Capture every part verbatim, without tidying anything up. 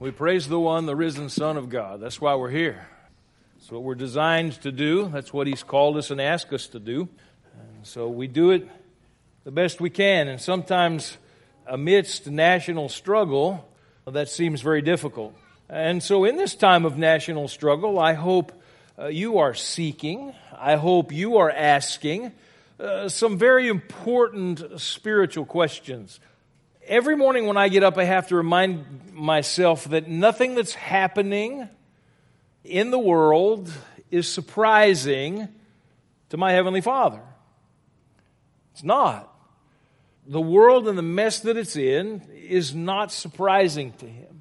We praise the one, the risen Son of God. That's why we're here. That's what we're designed to do. That's what He's called us and asked us to do. And so we do it the best we can. And sometimes amidst national struggle, that seems very difficult. And so in this time of national struggle, I hope uh, you are seeking, I hope you are asking uh, some very important spiritual questions. Every morning when I get up, I have to remind myself that nothing that's happening in the world is surprising to my Heavenly Father. It's not. The world and the mess that it's in is not surprising to Him.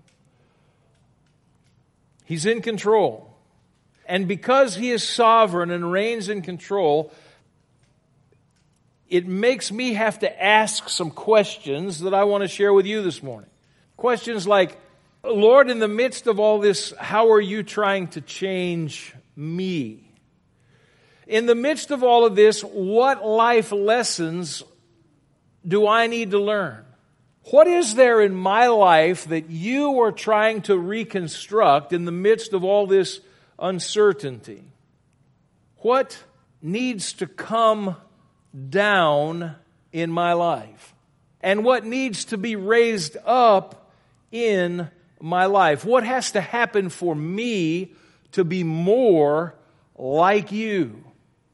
He's in control. And because He is sovereign and reigns in control, it makes me have to ask some questions that I want to share with you this morning. Questions like, Lord, in the midst of all this, how are you trying to change me? In the midst of all of this, what life lessons do I need to learn? What is there in my life that you are trying to reconstruct in the midst of all this uncertainty? What needs to come down in my life? And what needs to be raised up in my life? What has to happen for me to be more like you?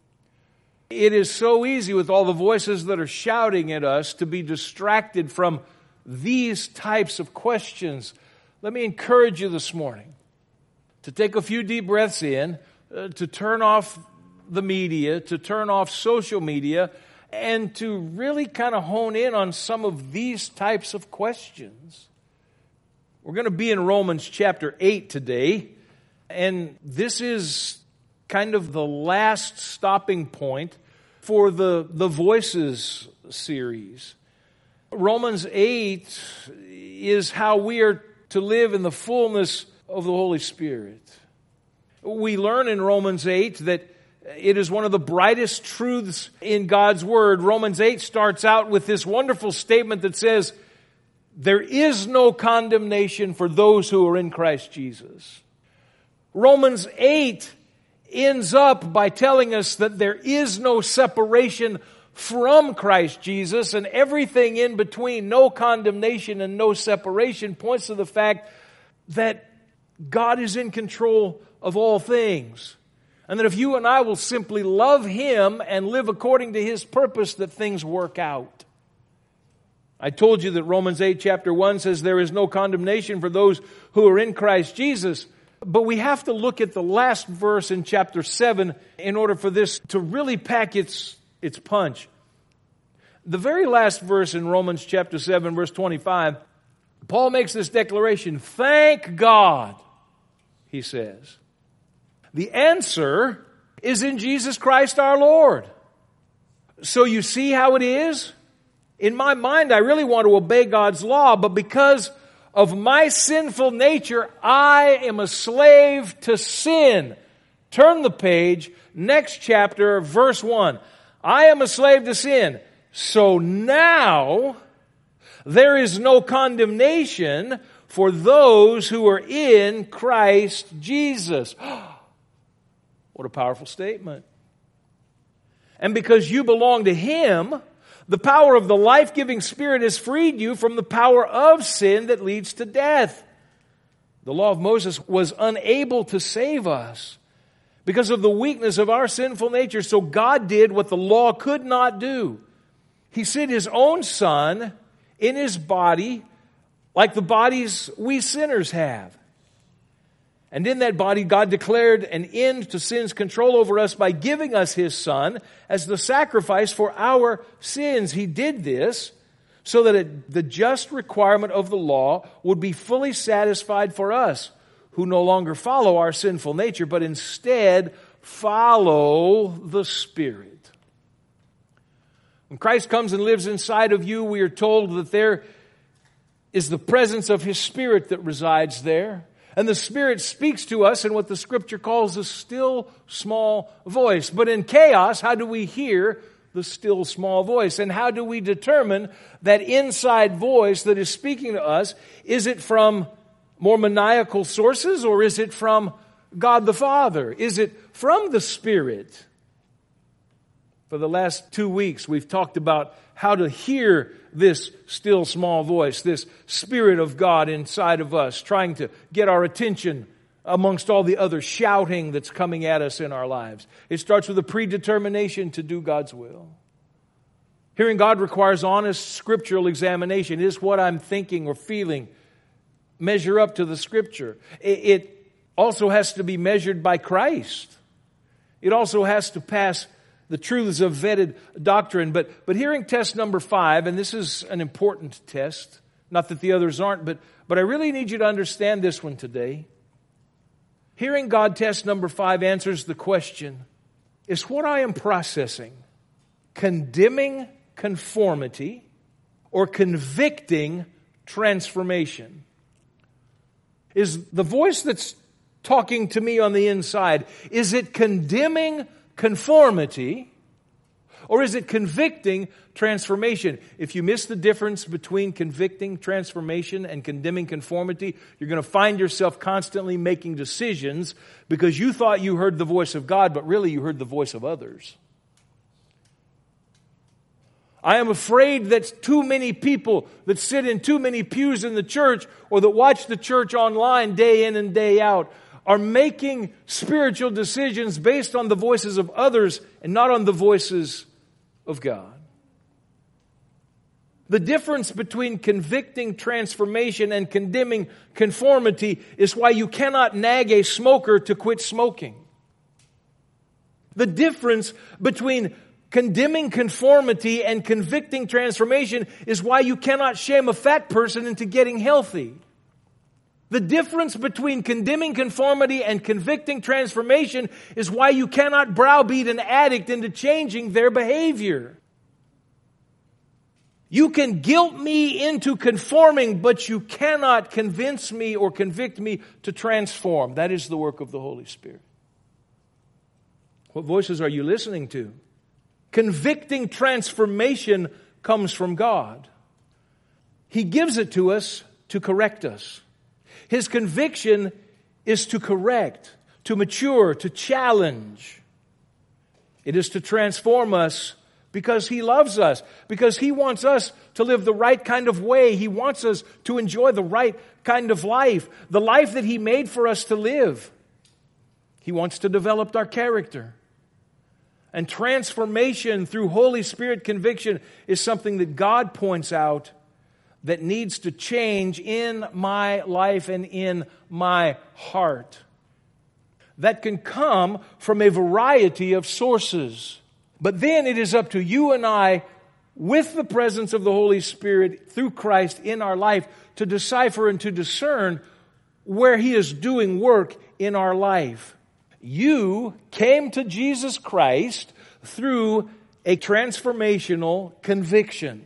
It is so easy with all the voices that are shouting at us to be distracted from these types of questions. Let me encourage you this morning to take a few deep breaths in, uh, to turn off the media, to turn off social media, and to really kind of hone in on some of these types of questions. We're going to be in Romans chapter eight today, and this is kind of the last stopping point for the, the Voices series. Romans eight is how we are to live in the fullness of the Holy Spirit. We learn in Romans eight that it is one of the brightest truths in God's Word. Romans eight starts out with this wonderful statement that says, there is no condemnation for those who are in Christ Jesus. Romans eight ends up by telling us that there is no separation from Christ Jesus, and everything in between, no condemnation and no separation, points to the fact that God is in control of all things. And that if you and I will simply love Him and live according to His purpose, that things work out. I told you that Romans eight chapter one says there is no condemnation for those who are in Christ Jesus. But we have to look at the last verse in chapter seven in order for this to really pack its, its punch. The very last verse in Romans chapter seven, verse twenty-five, Paul makes this declaration, thank God, he says. The answer is in Jesus Christ our Lord. So you see how it is? In my mind, I really want to obey God's law, but because of my sinful nature, I am a slave to sin. Turn the page, next chapter, verse one. I am a slave to sin. So now there is no condemnation for those who are in Christ Jesus. What a powerful statement. And because you belong to Him, the power of the life-giving Spirit has freed you from the power of sin that leads to death. The law of Moses was unable to save us because of the weakness of our sinful nature. So God did what the law could not do. He sent His own Son in His body like the bodies we sinners have. And in that body, God declared an end to sin's control over us by giving us His Son as the sacrifice for our sins. He did this so that it, the just requirement of the law would be fully satisfied for us, who no longer follow our sinful nature, but instead follow the Spirit. When Christ comes and lives inside of you, we are told that there is the presence of His Spirit that resides there. And the Spirit speaks to us in what the Scripture calls a still small voice. But in chaos, how do we hear the still small voice? And how do we determine that inside voice that is speaking to us? Is it from more maniacal sources, or is it from God the Father? Is it from the Spirit? For the last two weeks, we've talked about how to hear this still small voice, this Spirit of God inside of us, trying to get our attention amongst all the other shouting that's coming at us in our lives. It starts with a predetermination to do God's will. Hearing God requires honest scriptural examination. Is what I'm thinking or feeling measure up to the Scripture? It also has to be measured by Christ. It also has to pass the truths of vetted doctrine. But, but hearing test number five, and this is an important test, not that the others aren't, but, but I really need you to understand this one today. Hearing God test number five answers the question, is what I am processing condemning conformity or convicting transformation? Is the voice that's talking to me on the inside, is it condemning conformity or is it convicting transformation? If you miss the difference between convicting transformation and condemning conformity, you're going to find yourself constantly making decisions because you thought you heard the voice of God, but really you heard the voice of others. I am afraid that too many people that sit in too many pews in the church or that watch the church online day in and day out are making spiritual decisions based on the voices of others and not on the voices of God. The difference between convicting transformation and condemning conformity is why you cannot nag a smoker to quit smoking. The difference between condemning conformity and convicting transformation is why you cannot shame a fat person into getting healthy. The difference between condemning conformity and convicting transformation is why you cannot browbeat an addict into changing their behavior. You can guilt me into conforming, but you cannot convince me or convict me to transform. That is the work of the Holy Spirit. What voices are you listening to? Convicting transformation comes from God. He gives it to us to correct us. His conviction is to correct, to mature, to challenge. It is to transform us because He loves us, because He wants us to live the right kind of way. He wants us to enjoy the right kind of life, the life that He made for us to live. He wants to develop our character. And transformation through Holy Spirit conviction is something that God points out that needs to change in my life and in my heart. That can come from a variety of sources. But then it is up to you and I, with the presence of the Holy Spirit through Christ in our life, to decipher and to discern where He is doing work in our life. You came to Jesus Christ through a transformational conviction.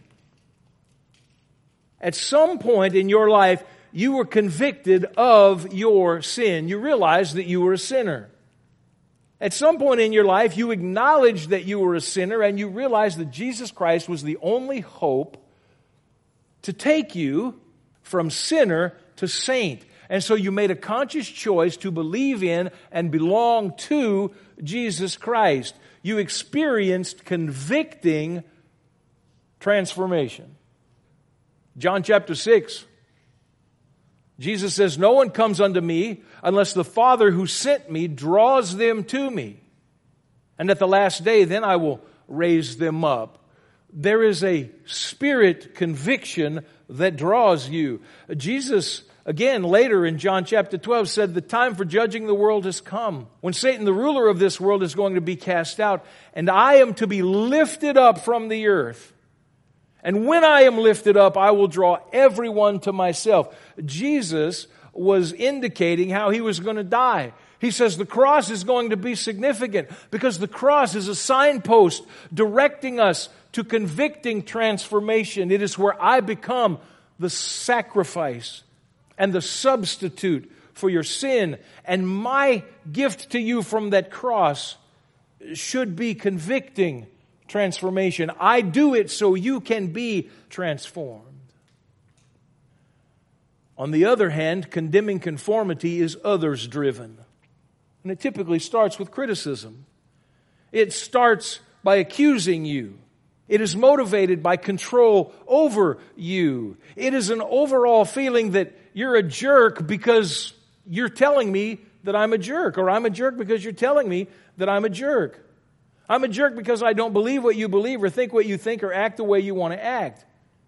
At some point in your life, you were convicted of your sin. You realized that you were a sinner. At some point in your life, you acknowledged that you were a sinner and you realized that Jesus Christ was the only hope to take you from sinner to saint. And so you made a conscious choice to believe in and belong to Jesus Christ. You experienced convicting transformation. John chapter six, Jesus says, "No one comes unto me unless the Father who sent me draws them to me. And at the last day, then I will raise them up." There is a spirit conviction that draws you. Jesus, again, later in John chapter twelve, said, "The time for judging the world has come, when Satan, the ruler of this world, is going to be cast out, and I am to be lifted up from the earth. And when I am lifted up, I will draw everyone to myself." Jesus was indicating how He was going to die. He says the cross is going to be significant because the cross is a signpost directing us to convicting transformation. It is where I become the sacrifice and the substitute for your sin. And my gift to you from that cross should be convicting transformation. I do it so you can be transformed. On the other hand, condemning conformity is others-driven. And it typically starts with criticism. It starts by accusing you. It is motivated by control over you. It is an overall feeling that you're a jerk because you're telling me that I'm a jerk, or I'm a jerk because you're telling me that I'm a jerk. I'm a jerk because I don't believe what you believe or think what you think or act the way you want to act.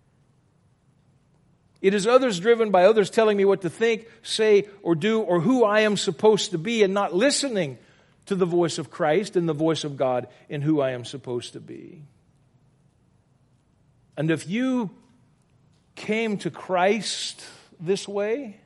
It is others driven by others telling me what to think, say, or do, or who I am supposed to be, and not listening to the voice of Christ and the voice of God in who I am supposed to be. And if you came to Christ this way,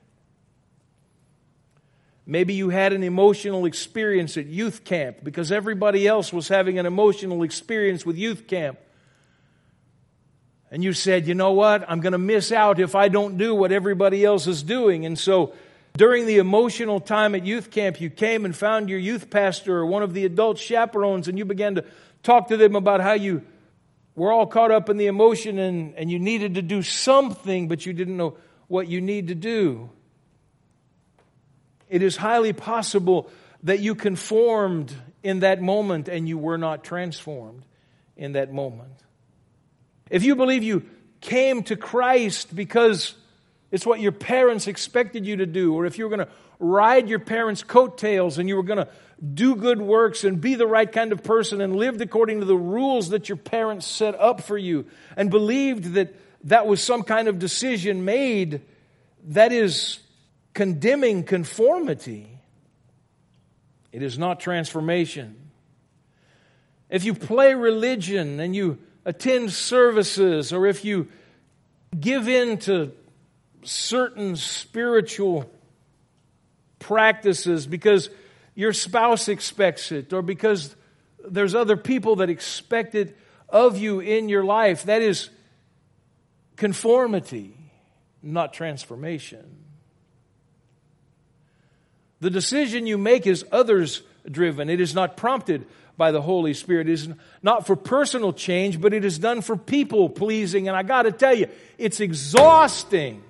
maybe you had an emotional experience at youth camp because everybody else was having an emotional experience with youth camp. And you said, you know what, I'm going to miss out if I don't do what everybody else is doing. And so during the emotional time at youth camp, you came and found your youth pastor or one of the adult chaperones, and you began to talk to them about how you were all caught up in the emotion and, and you needed to do something, but you didn't know what you need to do. It is highly possible that you conformed in that moment and you were not transformed in that moment. If you believe you came to Christ because it's what your parents expected you to do, or if you were going to ride your parents' coattails and you were going to do good works and be the right kind of person and lived according to the rules that your parents set up for you, and believed that that was some kind of decision made, that is condemning conformity. It is not transformation. If you play religion and you attend services, or if you give in to certain spiritual practices because your spouse expects it, or because there's other people that expect it of you in your life, that is conformity, not transformation. The decision you make is others-driven. It is not prompted by the Holy Spirit. It is not for personal change, but it is done for people-pleasing. And I got to tell you, it's exhausting.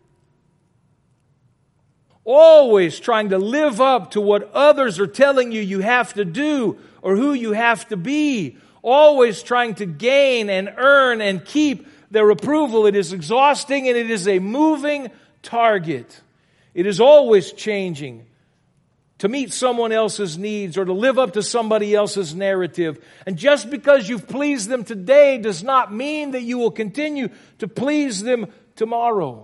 Always trying to live up to what others are telling you you have to do or who you have to be. Always trying to gain and earn and keep their approval. It is exhausting, and it is a moving target. It is always changing to meet someone else's needs or to live up to somebody else's narrative. And just because you've pleased them today does not mean that you will continue to please them tomorrow.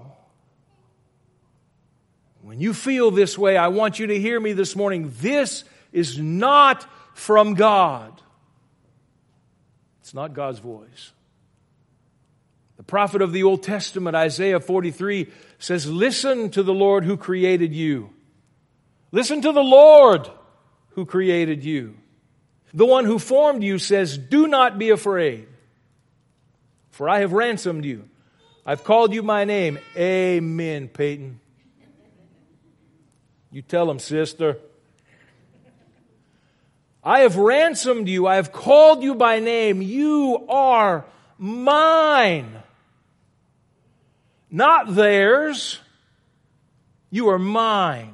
When you feel this way, I want you to hear me this morning. This is not from God. It's not God's voice. The prophet of the Old Testament, Isaiah forty-three, says, "Listen to the Lord who created you. Listen to the Lord who created you. The one who formed you says, do not be afraid, for I have ransomed you. I've called you by name." Amen, Peyton. You tell him, sister. "I have ransomed you. I have called you by name. You are mine." Not theirs. You are mine.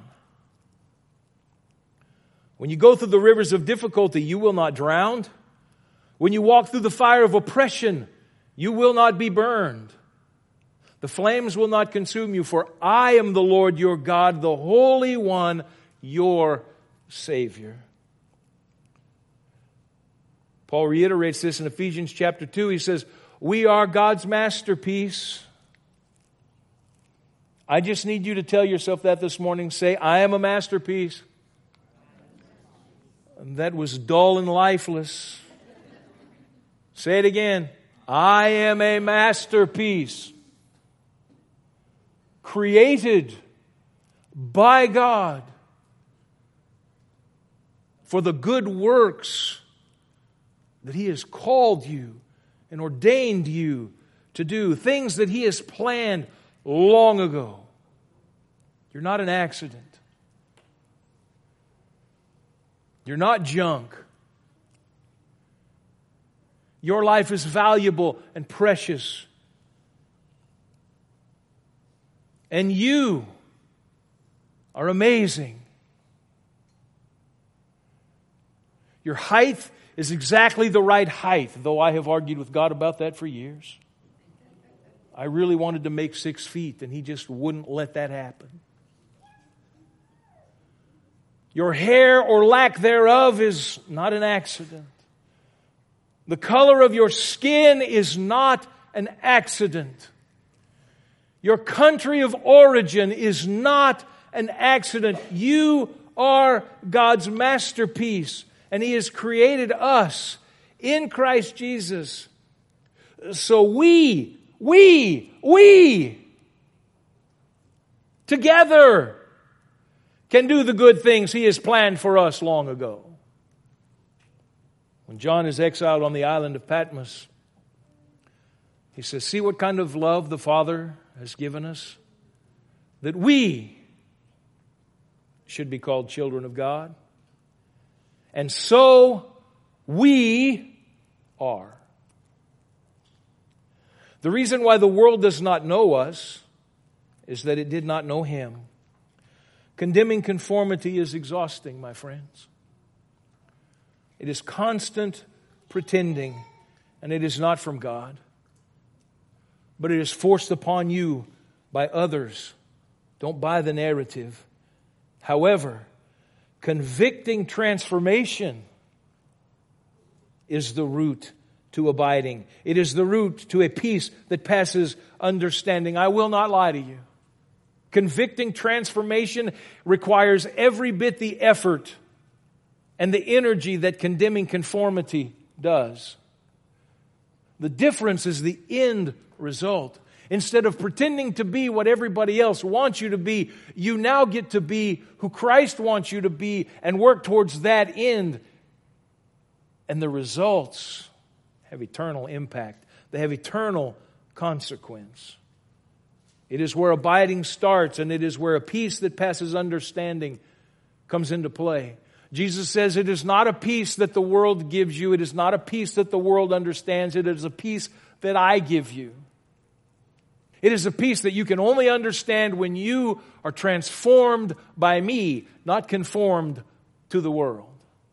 When you go through the rivers of difficulty, you will not drown. When you walk through the fire of oppression, you will not be burned. The flames will not consume you, for I am the Lord your God, the Holy One, your Savior. Paul reiterates this in Ephesians chapter two. He says, we are God's masterpiece. I just need you to tell yourself that this morning. Say, I am a masterpiece. And that was dull and lifeless. Say it again. I am a masterpiece. Created by God for the good works that He has called you and ordained you to do. Things that He has planned long ago. You're not an accident. You're not junk. Your life is valuable and precious. And you are amazing. Your height is exactly the right height, though I have argued with God about that for years. I really wanted to make six feet, and He just wouldn't let that happen. Your hair or lack thereof is not an accident. The color of your skin is not an accident. Your country of origin is not an accident. You are God's masterpiece, and He has created us in Christ Jesus. So we, we, we, together can do the good things He has planned for us long ago. When John is exiled on the island of Patmos, he says, see what kind of love the Father has given us, that we should be called children of God. And so we are. The reason why the world does not know us is that it did not know Him. Condemning conformity is exhausting, my friends. It is constant pretending, and it is not from God. But it is forced upon you by others. Don't buy the narrative. However, convicting transformation is the route to abiding. It is the route to a peace that passes understanding. I will not lie to you. Convicting transformation requires every bit the effort and the energy that condemning conformity does. The difference is the end result. Instead of pretending to be what everybody else wants you to be, you now get to be who Christ wants you to be and work towards that end. And the results have eternal impact. They have eternal consequence. It is where abiding starts, and it is where a peace that passes understanding comes into play. Jesus says it is not a peace that the world gives you. It is not a peace that the world understands. It is a peace that I give you. It is a peace that you can only understand when you are transformed by me, not conformed to the world.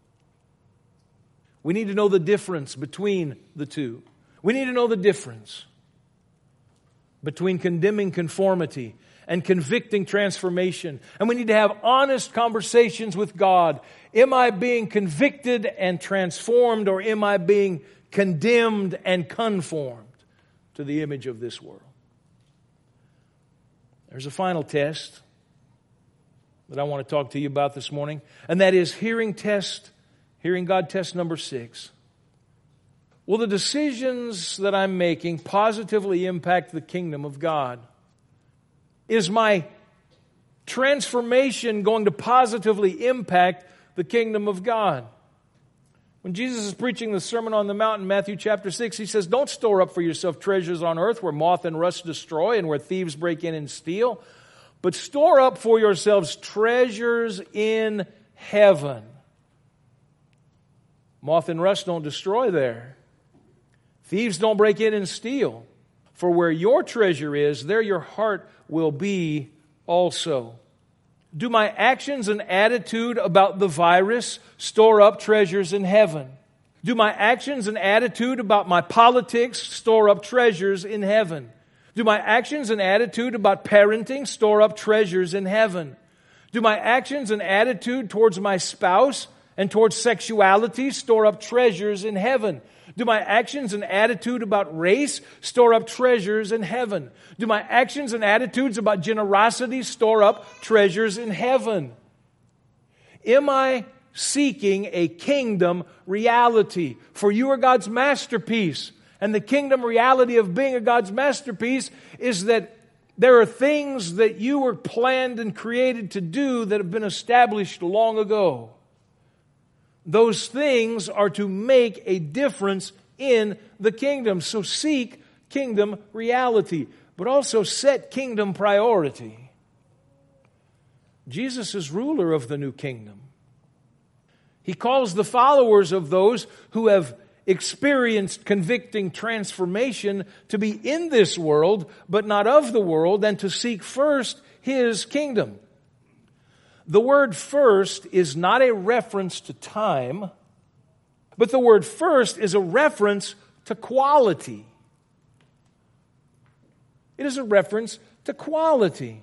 We need to know the difference between the two. We need to know the difference between condemning conformity and convicting transformation. And we need to have honest conversations with God. Am I being convicted and transformed, or am I being condemned and conformed to the image of this world? There's a final test that I want to talk to you about this morning, and that is hearing test, hearing God test number six. Will the decisions that I'm making positively impact the kingdom of God? Is my transformation going to positively impact the kingdom of God? When Jesus is preaching the Sermon on the Mount in Matthew chapter six, He says, don't store up for yourself treasures on earth where moth and rust destroy and where thieves break in and steal, but store up for yourselves treasures in heaven. Moth and rust don't destroy there. Thieves don't break in and steal. For where your treasure is, there your heart will be also. Do my actions and attitude about the virus store up treasures in heaven? Do my actions and attitude about my politics store up treasures in heaven? Do my actions and attitude about parenting store up treasures in heaven? Do my actions and attitude towards my spouse and towards sexuality store up treasures in heaven? Do my actions and attitude about race store up treasures in heaven? Do my actions and attitudes about generosity store up treasures in heaven? Am I seeking a kingdom reality? For you are God's masterpiece. And the kingdom reality of being a God's masterpiece is that there are things that you were planned and created to do that have been established long ago. Those things are to make a difference in the kingdom. So seek kingdom reality, but also set kingdom priority. Jesus is ruler of the new kingdom. He calls the followers of those who have experienced convicting transformation to be in this world, but not of the world, and to seek first His kingdom. The word first is not a reference to time, but the word first is a reference to quality. It is a reference to quality.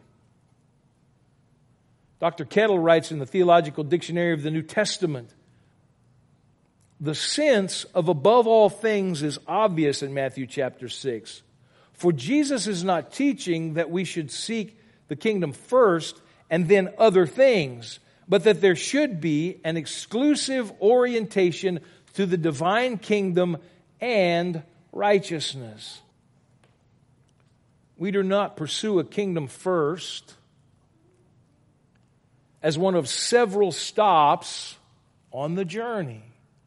Doctor Kettle writes in the Theological Dictionary of the New Testament, the sense of above all things is obvious in Matthew chapter six. For Jesus is not teaching that we should seek the kingdom first and then other things, but that there should be an exclusive orientation to the divine kingdom and righteousness. We do not pursue a kingdom first as one of several stops on the journey.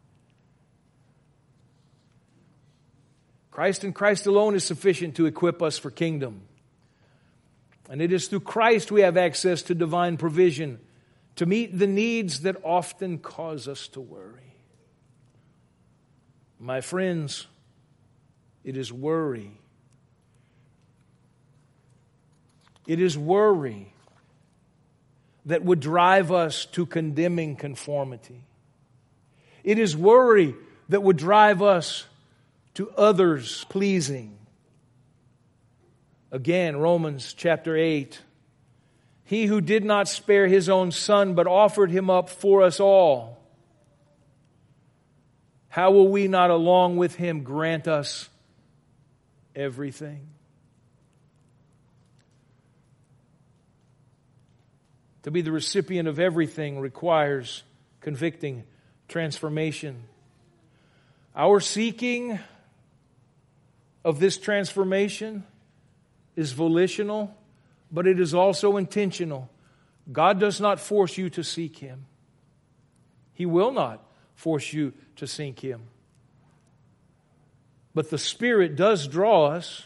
Christ and Christ alone is sufficient to equip us for kingdom. And it is through Christ we have access to divine provision to meet the needs that often cause us to worry. My friends, it is worry. It is worry that would drive us to condemning conformity. It is worry that would drive us to others pleasing. Again, Romans chapter eight. He who did not spare His own Son, but offered Him up for us all, how will we not along with Him grant us everything? To be the recipient of everything requires convicting transformation. Our seeking of this transformation is volitional, but it is also intentional. God does not force you to seek Him. He will not force you to seek Him. But the Spirit does draw us.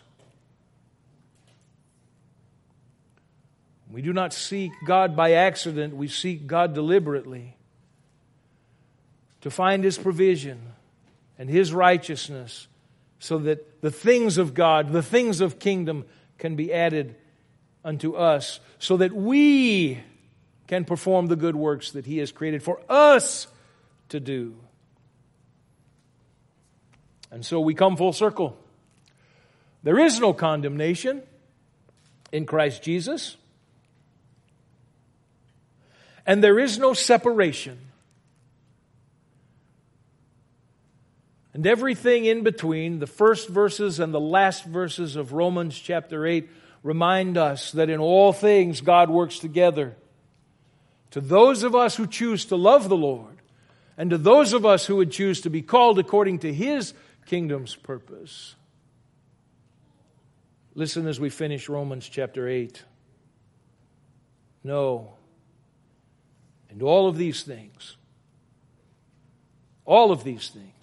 We do not seek God by accident. We seek God deliberately to find His provision and His righteousness so that the things of God, the things of kingdom can be added unto us so that we can perform the good works that He has created for us to do. And so we come full circle. There is no condemnation in Christ Jesus. And there is no separation. And everything in between, the first verses and the last verses of Romans chapter eight, remind us that in all things God works together. To those of us who choose to love the Lord, and to those of us who would choose to be called according to His kingdom's purpose. Listen as we finish Romans chapter eight. No. And all of these things, all of these things,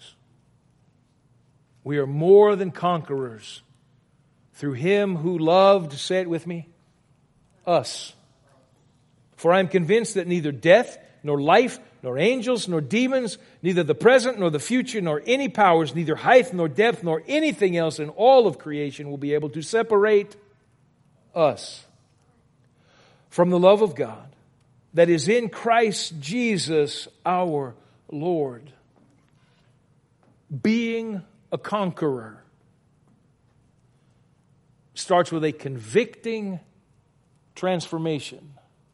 we are more than conquerors through Him who loved, say it with me, us. For I am convinced that neither death, nor life, nor angels, nor demons, neither the present, nor the future, nor any powers, neither height, nor depth, nor anything else in all of creation will be able to separate us from the love of God that is in Christ Jesus our Lord. Being a conqueror starts with a convicting transformation,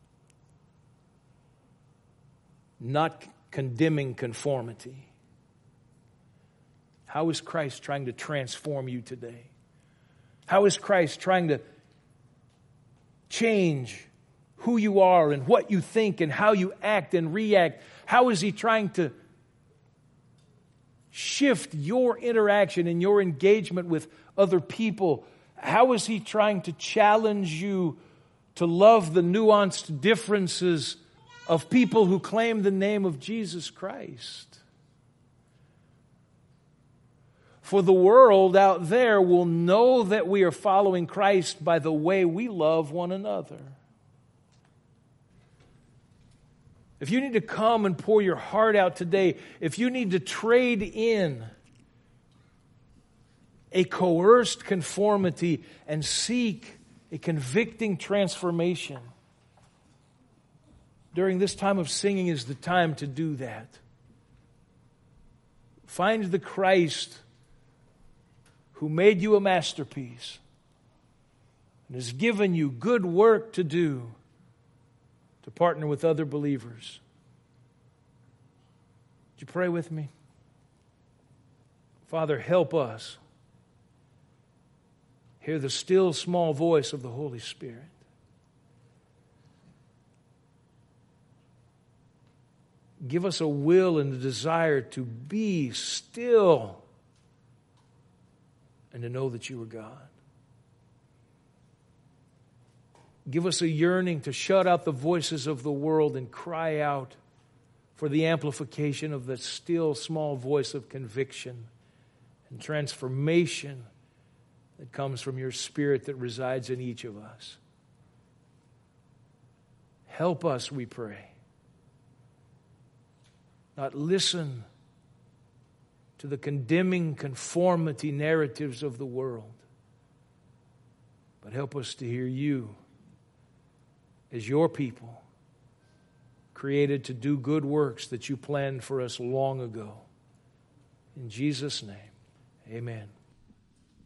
not condemning conformity. How is Christ trying to transform you today? How is Christ trying to change who you are and what you think and how you act and react? How is He trying to shift your interaction and your engagement with other people? How is He trying to challenge you to love the nuanced differences of people who claim the name of Jesus Christ? For the world out there will know that we are following Christ by the way we love one another. If you need to come and pour your heart out today, if you need to trade in a coerced conformity and seek a convicting transformation. During this time of singing is the time to do that. Find the Christ who made you a masterpiece and has given you good work to do to partner with other believers. Would you pray with me? Father, help us hear the still small voice of the Holy Spirit. Give us a will and a desire to be still and to know that you are God. Give us a yearning to shut out the voices of the world and cry out for the amplification of the still small voice of conviction and transformation that comes from your Spirit that resides in each of us. Help us, we pray, not listen to the condemning conformity narratives of the world, but help us to hear you as your people, created to do good works that you planned for us long ago. In Jesus' name, amen.